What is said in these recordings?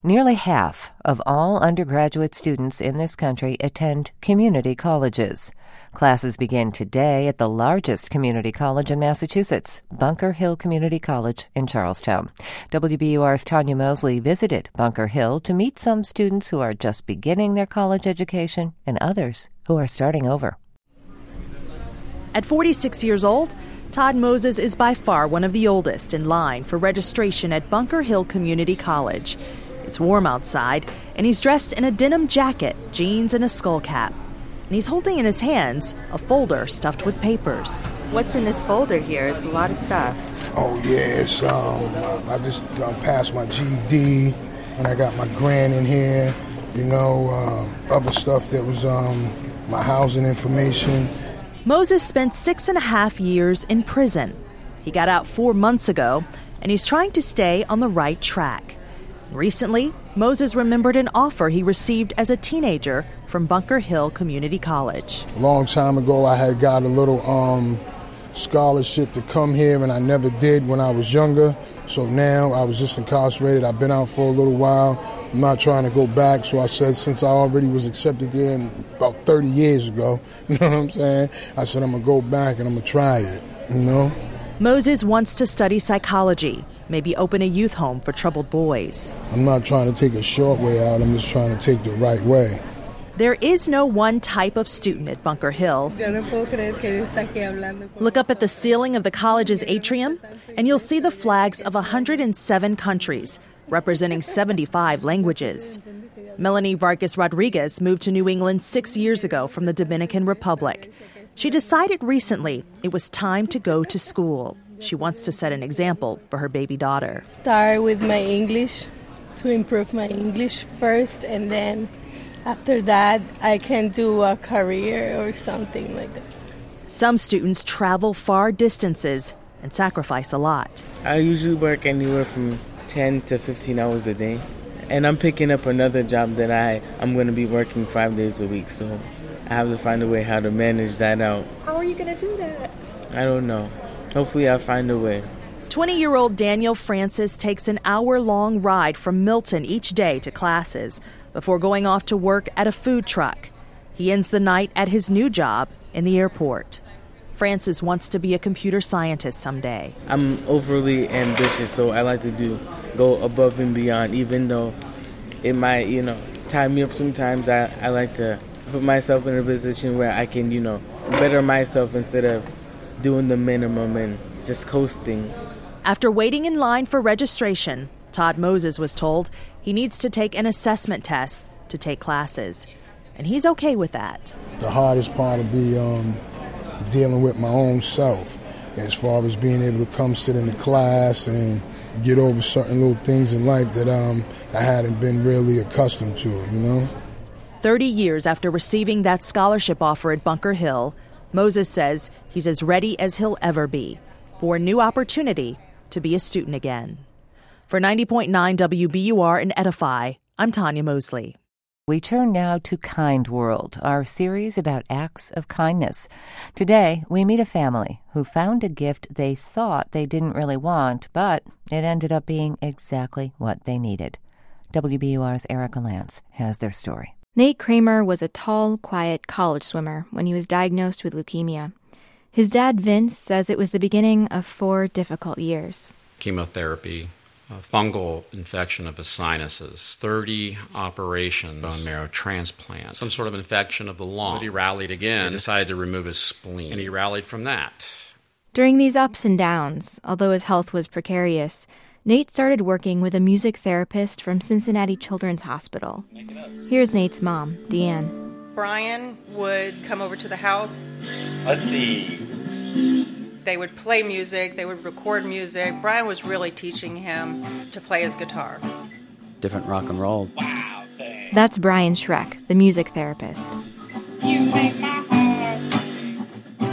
Nearly half of all undergraduate students in this country attend community colleges. Classes begin today at the largest community college in Massachusetts, Bunker Hill Community College in Charlestown. WBUR's Tanya Mosley visited Bunker Hill to meet some students who are just beginning their college education and others who are starting over. At 46 years old, Todd Moses is by far one of the oldest in line for registration at Bunker Hill Community College. It's warm outside, and he's dressed in a denim jacket, jeans, and a skull cap. And he's holding in his hands a folder stuffed with papers. What's in this folder here? It's a lot of stuff. Oh, yeah, it's, I just passed my GED, and I got my grant in here, other stuff that was my housing information. Moses spent 6.5 years in prison. He got out 4 months ago, and he's trying to stay on the right track. Recently, Moses remembered an offer he received as a teenager from Bunker Hill Community College. A long time ago, I had got a little scholarship to come here, and I never did when I was younger. So now I was just incarcerated. I've been out for a little while. I'm not trying to go back, so I said since I already was accepted there about 30 years ago, you know what I'm saying? I said I'm going to go back and I'm going to try it, Moses wants to study psychology, maybe open a youth home for troubled boys. I'm not trying to take a short way out. I'm just trying to take the right way. There is no one type of student at Bunker Hill. Look up at the ceiling of the college's atrium, and you'll see the flags of 107 countries, representing 75 languages. Melanie Vargas Rodriguez moved to New England 6 years ago from the Dominican Republic. She decided recently it was time to go to school. She wants to set an example for her baby daughter. Start with my English, to improve my English first, and then after that, I can do a career or something like that. Some students travel far distances and sacrifice a lot. I usually work anywhere from 10 to 15 hours a day. And I'm picking up another job that I'm going to be working 5 days a week. So I have to find a way how to manage that out. How are you going to do that? I don't know. Hopefully I'll find a way. 20-year-old Daniel Francis takes an hour-long ride from Milton each day to classes before going off to work at a food truck. He ends the night at his new job in the airport. Francis wants to be a computer scientist someday. I'm overly ambitious, so I like to go above and beyond, even though it might, tie me up sometimes. I like to put myself in a position where I can, better myself instead of doing the minimum and just coasting. After waiting in line for registration, Todd Moses was told he needs to take an assessment test to take classes. And he's okay with that. The hardest part will be dealing with my own self as far as being able to come sit in the class and get over certain little things in life that I hadn't been really accustomed to, 30 years after receiving that scholarship offer at Bunker Hill, Moses says he's as ready as he'll ever be for a new opportunity to be a student again. For 90.9 WBUR and Edify, I'm Tanya Mosley. We turn now to Kind World, our series about acts of kindness. Today, we meet a family who found a gift they thought they didn't really want, but it ended up being exactly what they needed. WBUR's Erica Lance has their story. Nate Kramer was a tall, quiet college swimmer when he was diagnosed with leukemia. His dad, Vince, says it was the beginning of 4 difficult years. Chemotherapy, a fungal infection of his sinuses, 30 operations, bone marrow transplant, some sort of infection of the lung. But he rallied again and decided to remove his spleen, and he rallied from that. During these ups and downs, although his health was precarious, Nate started working with a music therapist from Cincinnati Children's Hospital. Here's Nate's mom, Deanne. Brian would come over to the house. Let's see. They would play music, they would record music. Brian was really teaching him to play his guitar. Different rock and roll. Wow, thanks. That's Brian Schreck, the music therapist. You make my heart sing.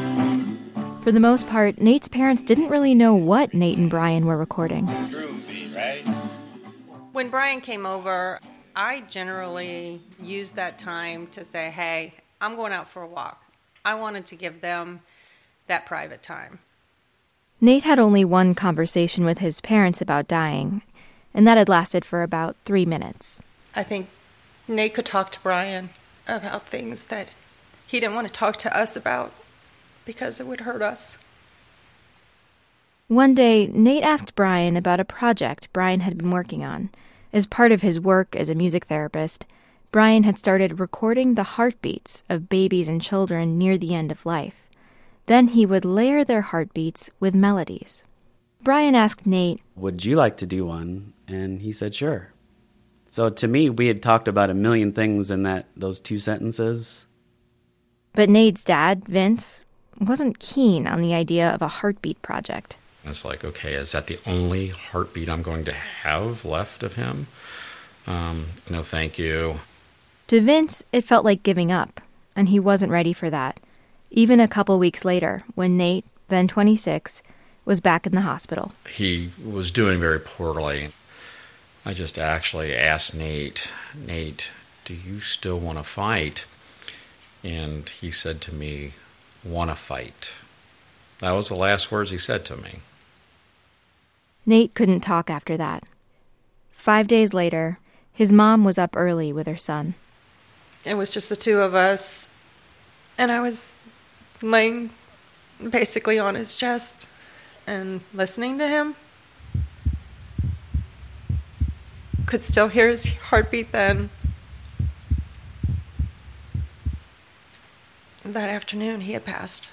For the most part, Nate's parents didn't really know what Nate and Brian were recording. Groovy, right? When Brian came over, I generally used that time to say, hey, I'm going out for a walk. I wanted to give them that private time. Nate had only one conversation with his parents about dying, and that had lasted for about 3 minutes. I think Nate could talk to Brian about things that he didn't want to talk to us about because it would hurt us. One day, Nate asked Brian about a project Brian had been working on. As part of his work as a music therapist, Brian had started recording the heartbeats of babies and children near the end of life. Then he would layer their heartbeats with melodies. Brian asked Nate, "Would you like to do one?" And he said, "Sure." So to me, we had talked about a million things in those 2 sentences. But Nate's dad, Vince, wasn't keen on the idea of a heartbeat project. It's like, okay, is that the only heartbeat I'm going to have left of him? No, thank you. To Vince, it felt like giving up, and he wasn't ready for that. Even a couple weeks later, when Nate, then 26, was back in the hospital. He was doing very poorly. I just actually asked Nate, do you still want to fight? And he said to me, "Want to fight." That was the last words he said to me. Nate couldn't talk after that. 5 days later, his mom was up early with her son. It was just the two of us, and I was laying basically on his chest and listening to him. Could still hear his heartbeat then. That afternoon, he had passed.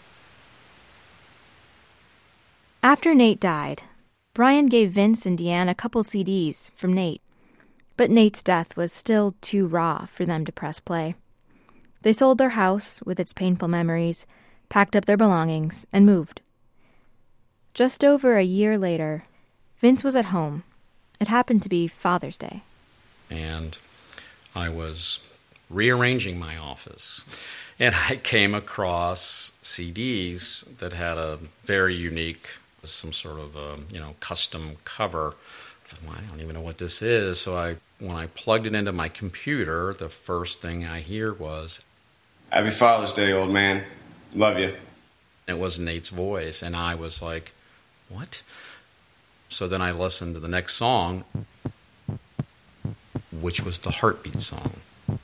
After Nate died, Brian gave Vince and Deanne a couple CDs from Nate. But Nate's death was still too raw for them to press play. They sold their house with its painful memories, packed up their belongings, and moved. Just over a year later, Vince was at home. It happened to be Father's Day. And I was rearranging my office, and I came across CDs that had a very unique, some sort of custom cover. I don't even know what this is. So when I plugged it into my computer, the first thing I hear was, "Happy Father's Day, old man. Love you." It was Nate's voice, and I was like, what? So then I listened to the next song, which was the Heartbeat song.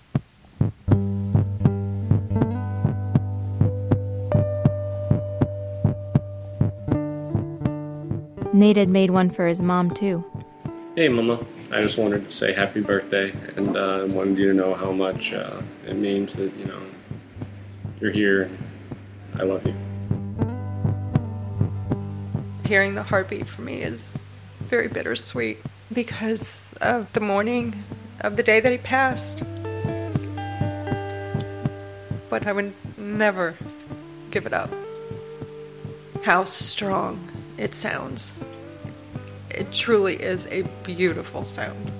Nate had made one for his mom, too. "Hey, Mama. I just wanted to say happy birthday, and I wanted you to know how much it means that, you're here. I love you." Hearing the heartbeat for me is very bittersweet because of the morning of the day that he passed. But I would never give it up. How strong it sounds. It truly is a beautiful sound.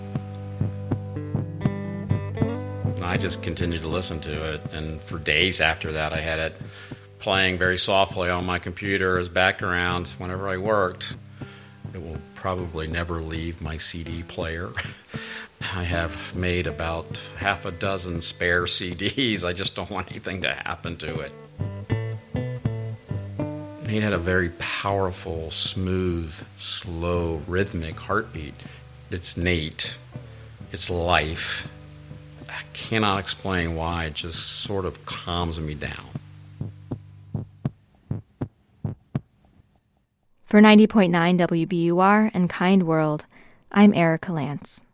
I just continued to listen to it, and for days after that I had it playing very softly on my computer as background whenever I worked. It will probably never leave my CD player. I have made about half a dozen spare CDs. I just don't want anything to happen to it. Nate had a very powerful, smooth, slow, rhythmic heartbeat. It's Nate. It's life. I cannot explain why. It just sort of calms me down. For 90.9 WBUR and Kind World, I'm Erica Lance.